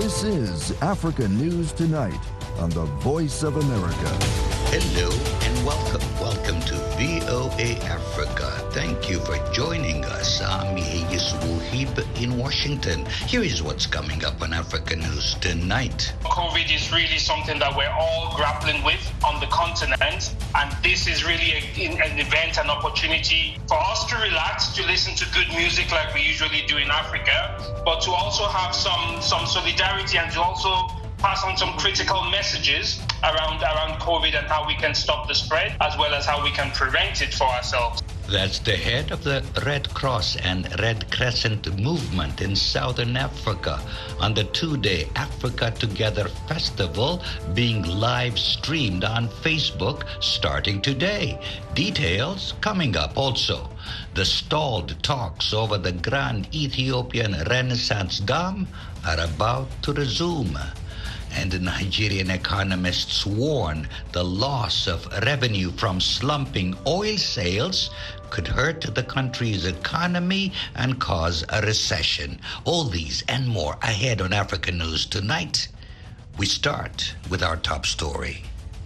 This is Africa News Tonight on the Voice of America. Hello and welcome. Welcome to VOA Africa. Thank you for joining us. I'm Yegis Wuhib in Washington. Here is what's coming up on Africa News Tonight. COVID is really something that we're all grappling with on the continent. And this is really an event, an opportunity for us to relax, to listen to good music like we usually do in Africa, but to also have some solidarity and to also pass on some critical messages around COVID and how we can stop the spread, as well as how we can prevent it for ourselves. That's the head of the Red Cross and Red Crescent movement in Southern Africa on the two-day Africa Together Festival being live streamed on Facebook starting today. Details coming up also. The stalled talks over the Grand Ethiopian Renaissance Dam are about to resume. And the Nigerian economists warn the loss of revenue from slumping oil sales could hurt the country's economy and cause a recession. All these and more ahead on Africa News Tonight. We start with our top story.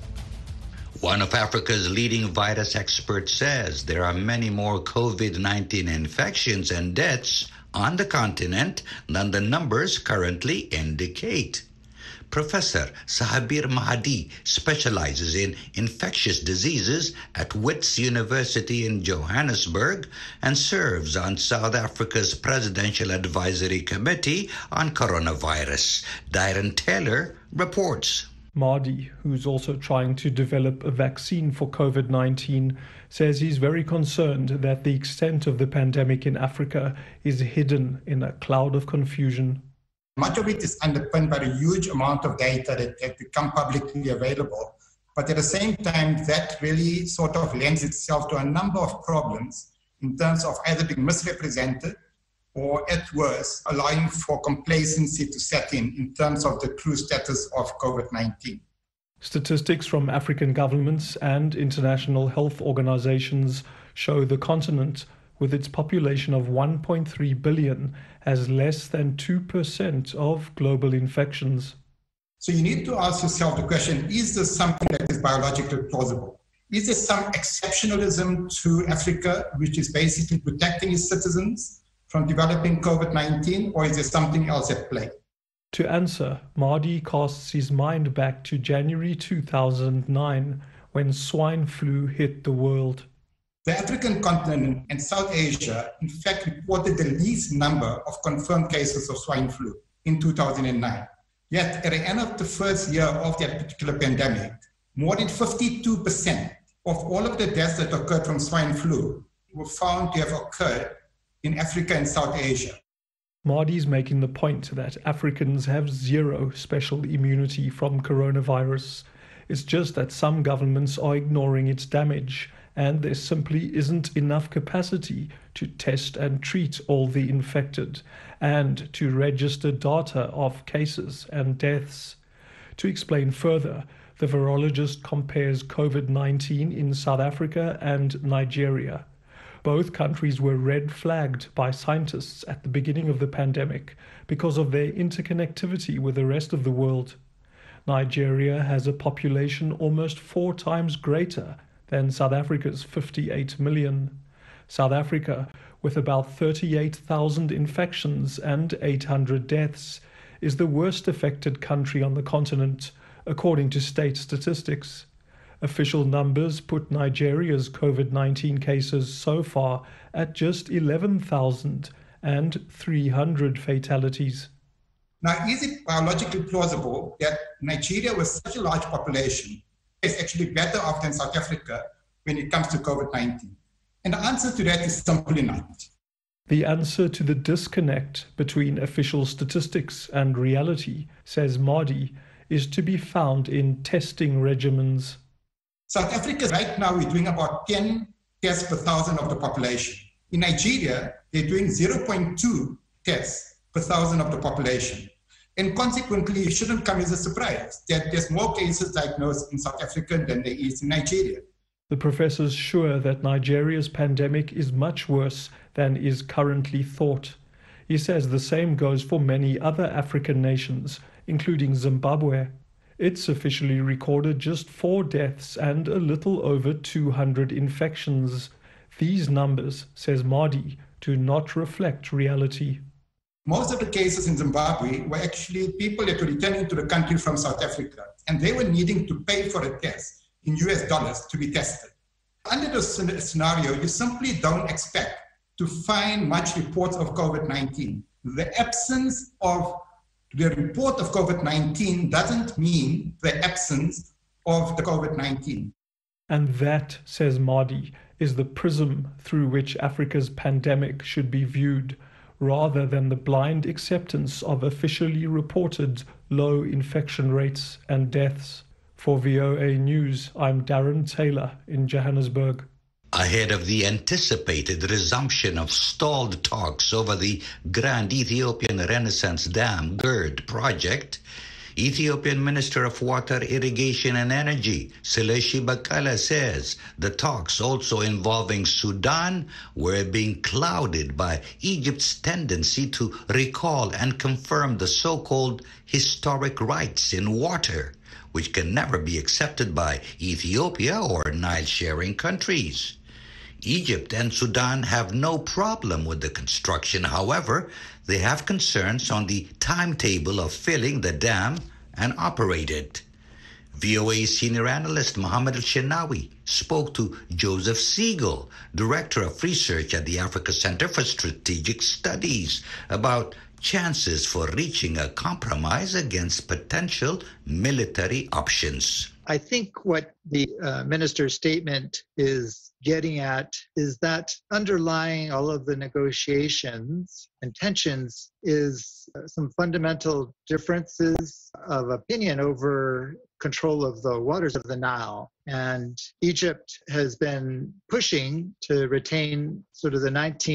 One of Africa's leading virus experts says there are many more COVID-19 infections and deaths on the continent than the numbers currently indicate. Professor Sahabir Mahdi specializes in infectious diseases at Wits University in Johannesburg and serves on South Africa's Presidential Advisory Committee on Coronavirus. Darren Taylor reports. Mahdi, who's also trying to develop a vaccine for COVID-19, says he's very concerned that the extent of the pandemic in Africa is hidden in a cloud of confusion. Much of it is underpinned by a huge amount of data that have become publicly available. But at the same time, that really sort of lends itself to a number of problems in terms of either being misrepresented or, at worst, allowing for complacency to set in terms of the true status of COVID-19. Statistics from African governments and international health organizations show the continent, with its population of 1.3 billion, has less than 2% of global infections. So you need to ask yourself the question, is this something that is biologically plausible? Is there some exceptionalism to Africa, which is basically protecting its citizens from developing COVID-19, or is there something else at play? To answer, Mahdi casts his mind back to January 2009, when swine flu hit the world. The African continent and South Asia, in fact, reported the least number of confirmed cases of swine flu in 2009. Yet, at the end of the first year of that particular pandemic, more than 52% of all of the deaths that occurred from swine flu were found to have occurred in Africa and South Asia. Mahdi's making the point that Africans have zero special immunity from coronavirus. It's just that some governments are ignoring its damage, and there simply isn't enough capacity to test and treat all the infected and to register data of cases and deaths. To explain further, the virologist compares COVID-19 in South Africa and Nigeria. Both countries were red flagged by scientists at the beginning of the pandemic because of their interconnectivity with the rest of the world. Nigeria has a population almost 4 times greater than South Africa's 58 million. South Africa, with about 38,000 infections and 800 deaths, is the worst affected country on the continent, according to state statistics. Official numbers put Nigeria's COVID-19 cases so far at just 11,000 and 300 fatalities. Now, is it biologically plausible that Nigeria, with such a large population, is actually better off than South Africa when it comes to COVID-19? And the answer to that is simply not. The answer to the disconnect between official statistics and reality, says Mahdi, is to be found in testing regimens. South Africa right now is doing about 10 tests per 1,000 of the population. In Nigeria, they're doing 0.2 tests per 1,000 of the population. And consequently, it shouldn't come as a surprise that there's more cases diagnosed in South Africa than there is in Nigeria. The professor's sure that Nigeria's pandemic is much worse than is currently thought. He says the same goes for many other African nations, including Zimbabwe. It's officially recorded just 4 deaths and a little over 200 infections. These numbers, says Mahdi, do not reflect reality. Most of the cases in Zimbabwe were actually people that were returning to the country from South Africa, and they were needing to pay for a test in US dollars to be tested. Under this scenario, you simply don't expect to find much reports of COVID-19. The absence of the report of COVID-19 doesn't mean the absence of the COVID-19. And that, says Mahdi, is the prism through which Africa's pandemic should be viewed, rather than the blind acceptance of officially reported low infection rates and deaths. For VOA News, I'm Darren Taylor in Johannesburg. Ahead of the anticipated resumption of stalled talks over the Grand Ethiopian Renaissance Dam GERD project, Ethiopian Minister of Water, Irrigation and Energy, Seleshi Bakala, says the talks also involving Sudan were being clouded by Egypt's tendency to recall and confirm the so-called historic rights in water, which can never be accepted by Ethiopia or Nile-sharing countries. Egypt and Sudan have no problem with the construction. However, they have concerns on the timetable of filling the dam and operate it. VOA senior analyst Mohammed El-Shenawi spoke to Joseph Siegel, Director of Research at the Africa Center for Strategic Studies, about chances for reaching a compromise against potential military options. I think what the minister's statement is getting at is that underlying all of the negotiations and tensions is some fundamental differences of opinion over control of the waters of the Nile. And Egypt has been pushing to retain sort of the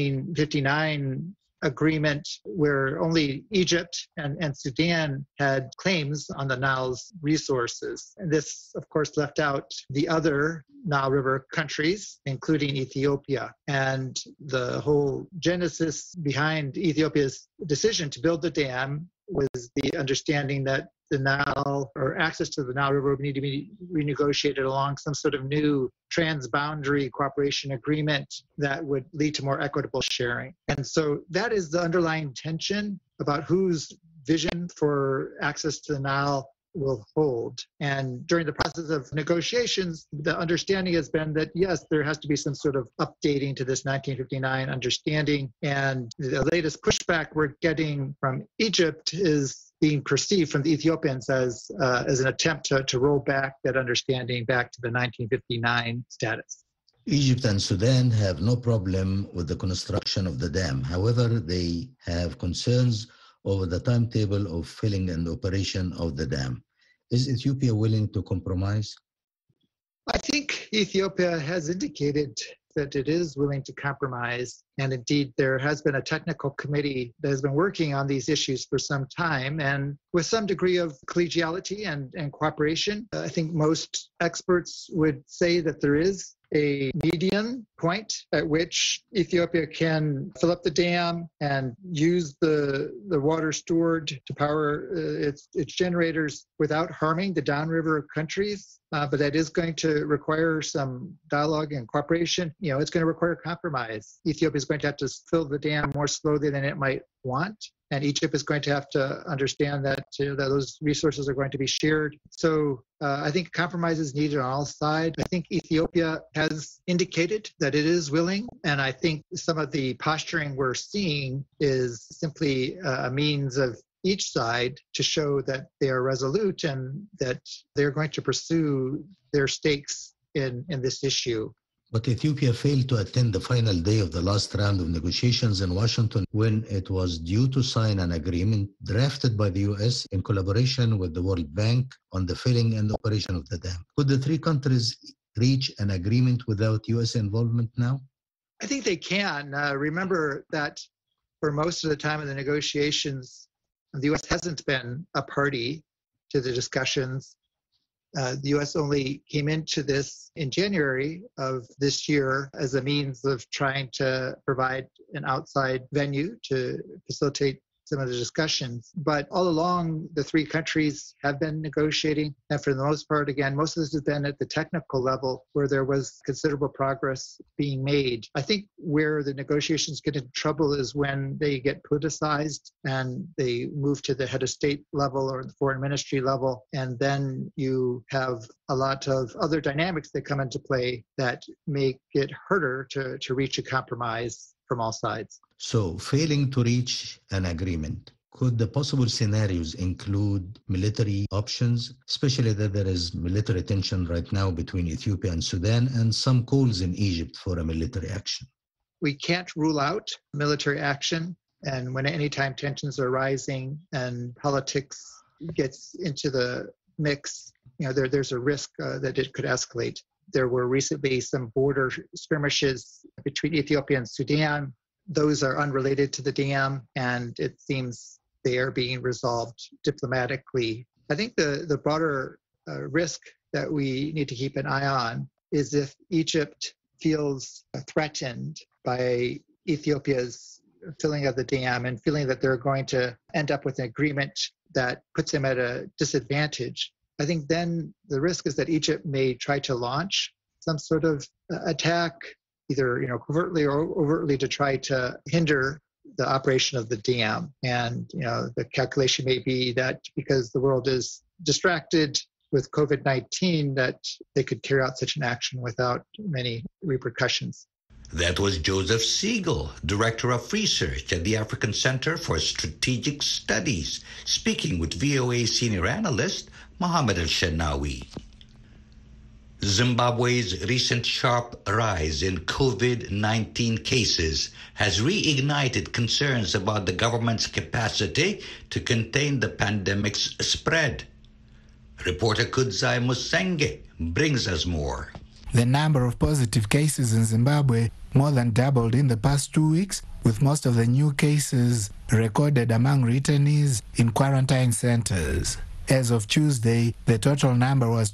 1959 agreement where only Egypt and Sudan had claims on the Nile's resources. And this, of course, left out the other Nile River countries, including Ethiopia. And the whole genesis behind Ethiopia's decision to build the dam was the understanding that the Nile, or access to the Nile River, would need to be renegotiated along some sort of new transboundary cooperation agreement that would lead to more equitable sharing. And so that is the underlying tension about whose vision for access to the Nile will hold. And during the process of negotiations, the understanding has been that, yes, there has to be some sort of updating to this 1959 understanding. And the latest pushback we're getting from Egypt is being perceived from the Ethiopians as an attempt to roll back that understanding back to the 1959 status. Egypt and Sudan have no problem with the construction of the dam. However, they have concerns over the timetable of filling and operation of the dam. Is Ethiopia willing to compromise? I think Ethiopia has indicated that it is willing to compromise. And indeed, there has been a technical committee that has been working on these issues for some time, and with some degree of collegiality and cooperation. I think most experts would say that there is a median point at which Ethiopia can fill up the dam and use the water stored to power its generators without harming the downriver countries. But that is going to require some dialogue and cooperation. You know, it's going to require compromise. Ethiopia is going to have to fill the dam more slowly than it might want. And Egypt is going to have to understand that, that those resources are going to be shared. So I think compromise is needed on all sides. I think Ethiopia has indicated that it is willing. And I think some of the posturing we're seeing is simply a means of each side to show that they are resolute and that they're going to pursue their stakes in this issue. But Ethiopia failed to attend the final day of the last round of negotiations in Washington when it was due to sign an agreement drafted by the U.S. in collaboration with the World Bank on the filling and operation of the dam. Could the three countries reach an agreement without U.S. involvement now? I think they can. Remember that for most of the time of the negotiations, the U.S. hasn't been a party to the discussions. The U.S. only came into this in January of this year as a means of trying to provide an outside venue to facilitate some of the discussions. But all along, the three countries have been negotiating. And for the most part, again, most of this has been at the technical level where there was considerable progress being made. I think where the negotiations get into trouble is when they get politicized and they move to the head of state level or the foreign ministry level. And then you have a lot of other dynamics that come into play that make it harder to reach a compromise from all sides. So, failing to reach an agreement, could the possible scenarios include military options, especially that there is military tension right now between Ethiopia and Sudan and some calls in Egypt for a military action? We can't rule out military action. And when anytime tensions are rising and politics gets into the mix, there's a risk that it could escalate. There were recently some border skirmishes between Ethiopia and Sudan. Those are unrelated to the dam, and it seems they are being resolved diplomatically. I think the broader risk that we need to keep an eye on is if Egypt feels threatened by Ethiopia's filling of the dam and feeling that they're going to end up with an agreement that puts them at a disadvantage. I think then the risk is that Egypt may try to launch some sort of attack, either covertly or overtly, to try to hinder the operation of the dam. And the calculation may be that because the world is distracted with COVID-19, that they could carry out such an action without many repercussions. That was Joseph Siegel, Director of Research at the African Center for Strategic Studies, speaking with VOA senior analyst Mohammed El-Shenawi. Zimbabwe's recent sharp rise in COVID-19 cases has reignited concerns about the government's capacity to contain the pandemic's spread. Reporter Kudzai Musenge brings us more. The number of positive cases in Zimbabwe more than doubled in the past 2 weeks, with most of the new cases recorded among returnees in quarantine centers. As of Tuesday, the total number was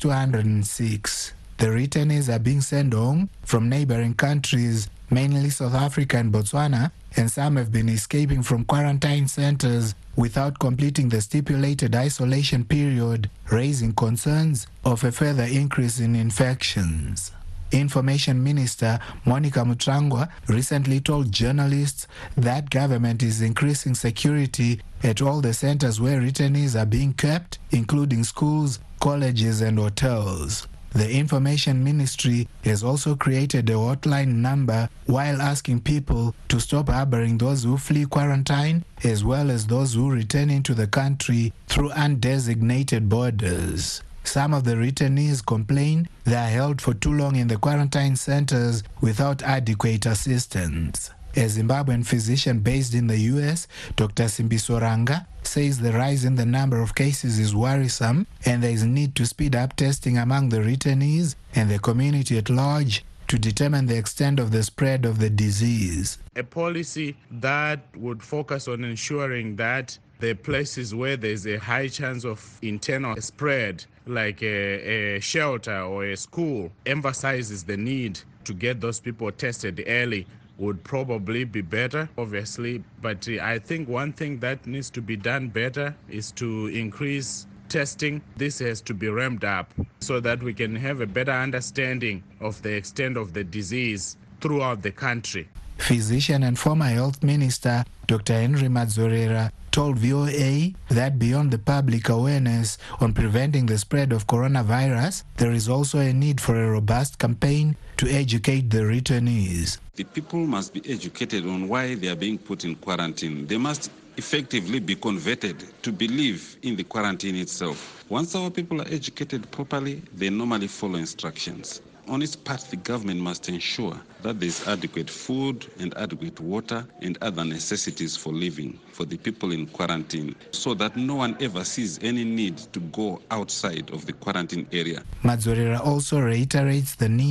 206. The returnees are being sent home from neighboring countries, mainly South Africa and Botswana, and some have been escaping from quarantine centers without completing the stipulated isolation period, raising concerns of a further increase in infections. Information Minister Monica Mutrangwa recently told journalists that government is increasing security at all the centers where returnees are being kept, including schools, colleges, and hotels. The Information Ministry has also created a hotline number while asking people to stop harboring those who flee quarantine, as well as those who return into the country through undesignated borders. Some of the returnees complain they are held for too long in the quarantine centers without adequate assistance. A Zimbabwean physician based in the US, Dr. Simbiso Ranga, says the rise in the number of cases is worrisome and there is need to speed up testing among the returnees and the community at large to determine the extent of the spread of the disease. A policy that would focus on ensuring that the places where there's a high chance of internal spread, like a shelter or a school, emphasizes the need to get those people tested early would probably be better, obviously. But I think one thing that needs to be done better is to increase testing. This has to be ramped up so that we can have a better understanding of the extent of the disease throughout the country. Physician and former health minister Dr. Henry Madzorera told VOA that beyond the public awareness on preventing the spread of coronavirus, there is also a need for a robust campaign to educate the returnees. The people must be educated on why they are being put in quarantine. They must effectively be converted to believe in the quarantine itself. Once our people are educated properly, they normally follow instructions. On its part, the government must ensure that there is adequate food and adequate water and other necessities for living for the people in quarantine, so that no one ever sees any need to go outside of the quarantine area. Madzorera also reiterates the need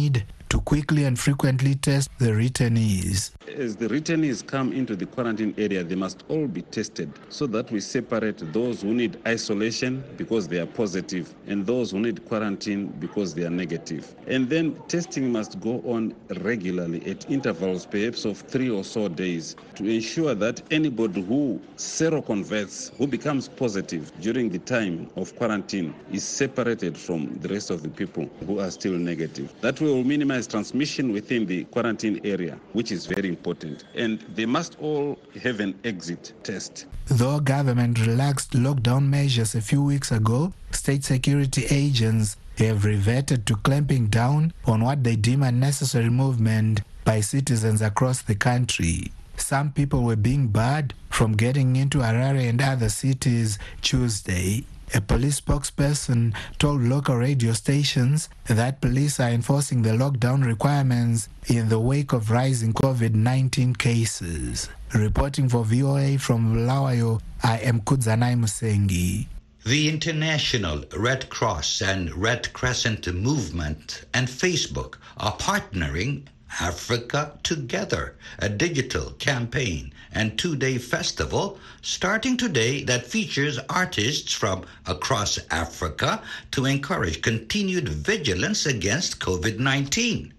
to quickly and frequently test the returnees. As the returnees come into the quarantine area, they must all be tested so that we separate those who need isolation because they are positive and those who need quarantine because they are negative. And then testing must go on regularly at intervals perhaps of 3 or so days to ensure that anybody who seroconverts, who becomes positive during the time of quarantine, is separated from the rest of the people who are still negative. That will minimize transmission within the quarantine area, which is very important. And they must all have an exit test. Though government relaxed lockdown measures a few weeks ago, state security agents have reverted to clamping down on what they deem unnecessary movement by citizens across the country. Some people were being barred from getting into Harare and other cities Tuesday. A police spokesperson told local radio stations that police are enforcing the lockdown requirements in the wake of rising COVID-19 cases. Reporting for VOA from Bulawayo, I am Kudzanai Musengi. The International Red Cross and Red Crescent Movement and Facebook are partnering Africa Together, a digital campaign and 2-day festival starting today that features artists from across Africa to encourage continued vigilance against COVID-19.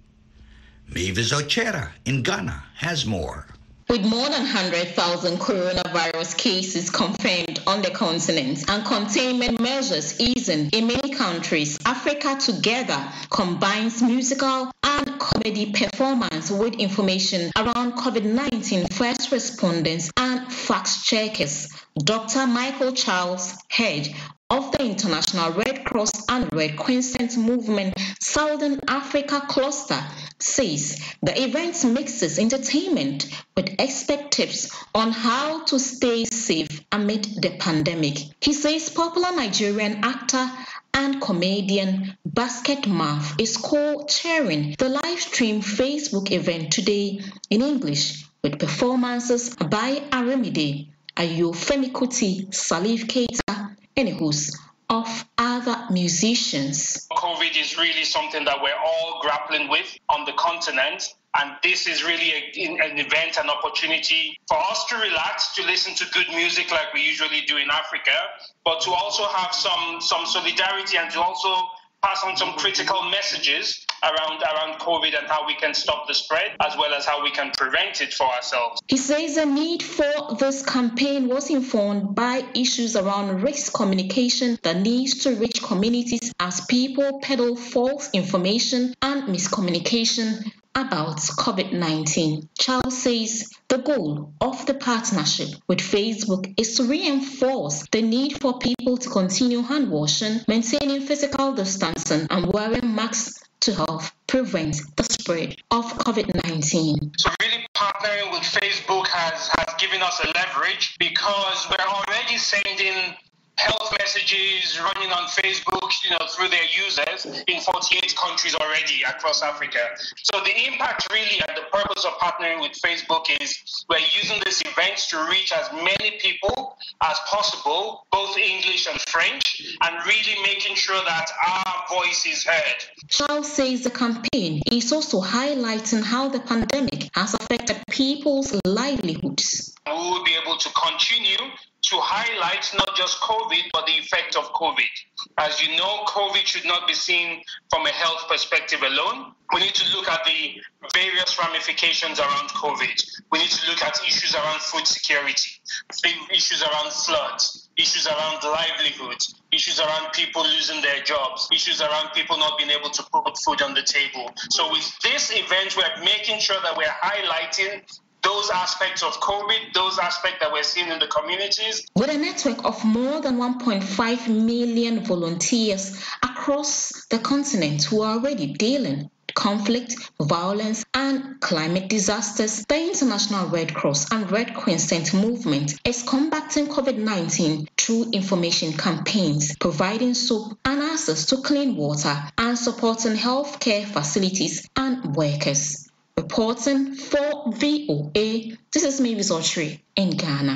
Mavis Ochera in Ghana has more. With more than 100,000 coronavirus cases confirmed on the continent and containment measures easing in many countries, Africa Together combines musical and comedy performance with information around COVID-19 first responders and fact checkers. Dr. Michael Charles, head of the International Red Cross and Red Crescent Movement Southern Africa Cluster, says the event mixes entertainment with expert tips on how to stay safe amid the pandemic. He says popular Nigerian actor and comedian Basket Mouth is co-chairing the live stream Facebook event today in English with performances by Aramide, Ayo Femi Kuti, Salif Keita, and a host of other musicians. COVID is really something that we're all grappling with on the continent. And this is really an event, an opportunity for us to relax, to listen to good music like we usually do in Africa, but to also have some solidarity and to also pass on some critical messages around COVID and how we can stop the spread, as well as how we can prevent it for ourselves. He says the need for this campaign was informed by issues around risk communication that needs to reach communities as people peddle false information and miscommunication about COVID-19. Charles says the goal of the partnership with Facebook is to reinforce the need for people to continue hand washing, maintaining physical distancing, and wearing masks to help prevent the spread of COVID-19. So really partnering with Facebook has given us a leverage because we're already sending health messages running on Facebook, through their users in 48 countries already across Africa. So the impact really and the purpose of partnering with Facebook is we're using this event to reach as many people as possible, both English and French, and really making sure that our voice is heard. Charles says the campaign is also highlighting how the pandemic has affected people's livelihoods. We will be able to continue to highlight not just COVID, but the effect of COVID. As you know, COVID should not be seen from a health perspective alone. We need to look at the various ramifications around COVID. We need to look at issues around food security, issues around floods, issues around livelihoods, issues around people losing their jobs, issues around people not being able to put food on the table. So with this event, we're making sure that we're highlighting those aspects of COVID, those aspects that we're seeing in the communities. With a network of more than 1.5 million volunteers across the continent who are already dealing with conflict, violence, and climate disasters, the International Red Cross and Red Crescent Movement is combating COVID-19 through information campaigns, providing soap and access to clean water, and supporting healthcare facilities and workers. Reporting for VOA, this is Mavis Ochre in Ghana.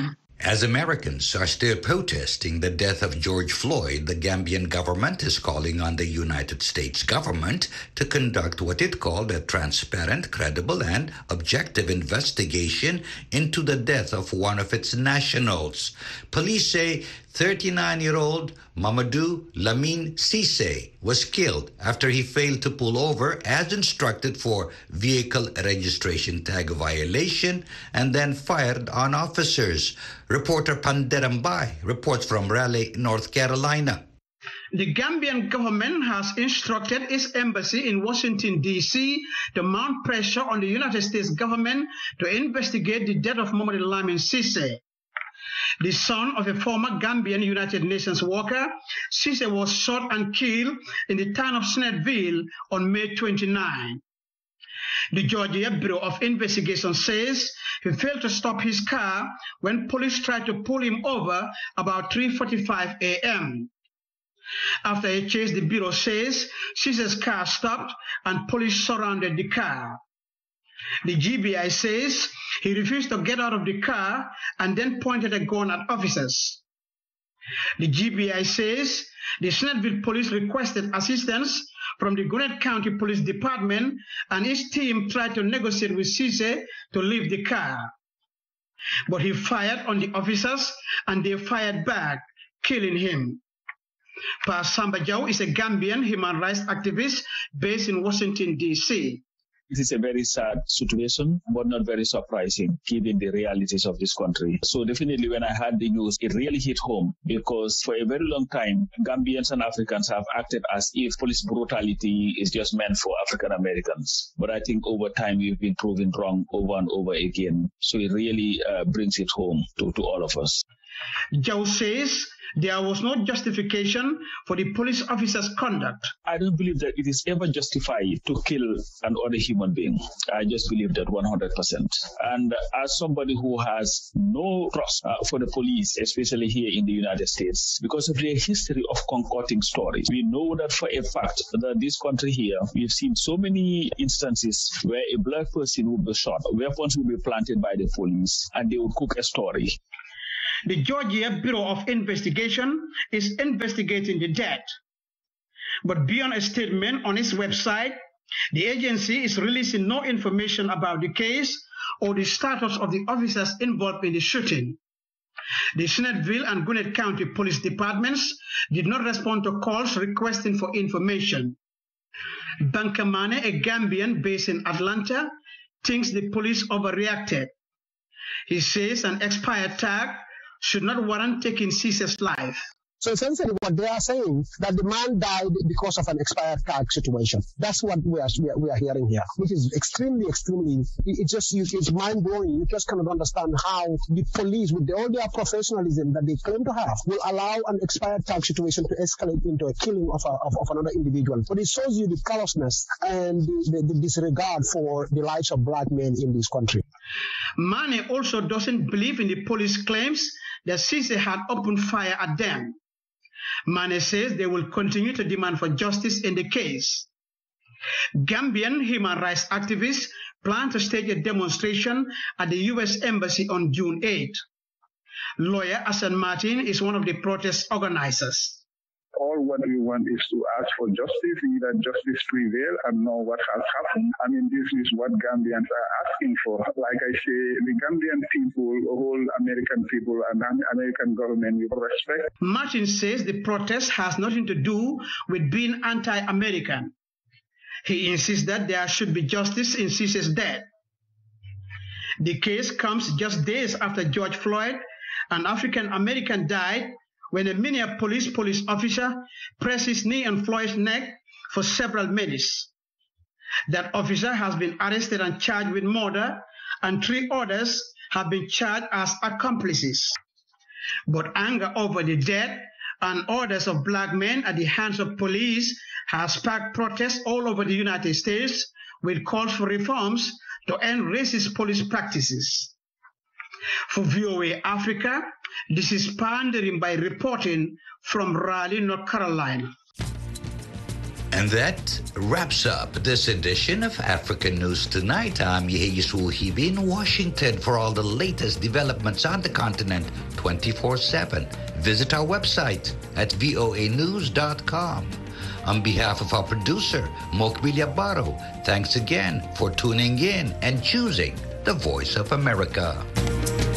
As Americans are still protesting the death of George Floyd, the Gambian government is calling on the United States government to conduct what it called a transparent, credible, and objective investigation into the death of one of its nationals. Police say 39-year-old Mamadou Lamine Cissé was killed after he failed to pull over as instructed for vehicle registration tag violation and then fired on officers. Reporter Panderambai reports from Raleigh, North Carolina. The Gambian government has instructed its embassy in Washington, D.C. to mount pressure on the United States government to investigate the death of Mamadou Lamine Cissé. The son of a former Gambian United Nations worker, Cissé was shot and killed in the town of Snettville on May 29. The Georgia Bureau of Investigation says he failed to stop his car when police tried to pull him over about 3:45 a.m. After a chase, the Bureau says Cissé's car stopped and police surrounded the car. The GBI says he refused to get out of the car and then pointed a gun at officers. The GBI says the Snettville police requested assistance from the Gwinnett County Police Department and his team tried to negotiate with Cissé to leave the car. But he fired on the officers and they fired back, killing him. Pa Samba Jaw is a Gambian human rights activist based in Washington, D.C. It is a very sad situation, but not very surprising given the realities of this country. So definitely when I heard the news, it really hit home because for a very long time, Gambians and Africans have acted as if police brutality is just meant for African Americans. But I think over time, we've been proven wrong over and over again. So it really brings it home to all of us. Joe says there was no justification for the police officer's conduct. I don't believe that it is ever justified to kill another human being. I just believe that 100%. And as somebody who has no trust for the police, especially here in the United States, because of their history of concocting stories, we know that for a fact that this country here, we've seen so many instances where a black person would be shot, weapons would be planted by the police, and they would cook a story. The Georgia Bureau of Investigation is investigating the death. But beyond a statement on its website, the agency is releasing no information about the case or the status of the officers involved in the shooting. The Snettville and Gwinnett County Police Departments did not respond to calls requesting for information. Bankamane, a Gambian based in Atlanta, thinks the police overreacted. He says an expired tag should not warrant taking Cissé's life. So essentially what they are saying, that the man died because of an expired tag situation. That's what we are hearing here, which is extremely, it's mind-blowing. You just cannot understand how the police, with all their professionalism that they claim to have, will allow an expired tag situation to escalate into a killing of another individual. But it shows you the callousness and the disregard for the lives of black men in this country. Mane also doesn't believe in the police claims that Cissé had opened fire at them. Mane says they will continue to demand for justice in the case. Gambian human rights activists plan to stage a demonstration at the U.S. Embassy on June 8. Lawyer Hassan Martin is one of the protest organizers. All what we want is to ask for justice, let justice prevail and know what has happened. I mean, this is what Gambians are asking for. Like I say, the Gambian people, whole American people and American government will respect. Martin says the protest has nothing to do with being anti-American. He insists that there should be justice in Cissé's death. The case comes just days after George Floyd, an African-American, died when a Minneapolis police officer pressed his knee on Floyd's neck for several minutes. That officer has been arrested and charged with murder, and 3 others have been charged as accomplices. But anger over the death and orders of black men at the hands of police has sparked protests all over the United States with calls for reforms to end racist police practices. For VOA Africa, this is Pandering by reporting from Raleigh, North Carolina. And that wraps up this edition of African News Tonight. I'm Yehisu Hibi in Washington for all the latest developments on the continent 24/7. Visit our website at voanews.com. On behalf of our producer, Mokbilia Baro, thanks again for tuning in and choosing the Voice of America.